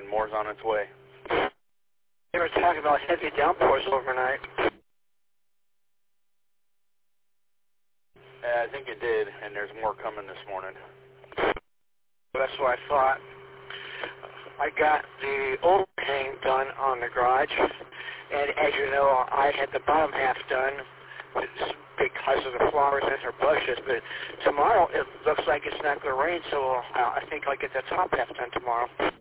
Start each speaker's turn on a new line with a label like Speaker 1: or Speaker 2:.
Speaker 1: and more's on its way.
Speaker 2: They were talking about heavy downpours overnight.
Speaker 1: I think it did, and there's more coming this morning.
Speaker 2: That's what I thought. I got the overhang done on the garage, and as you know, I had the bottom half done because of the flowers and her bushes, but tomorrow it looks like it's not going to rain, so I think I'll get the top half done tomorrow.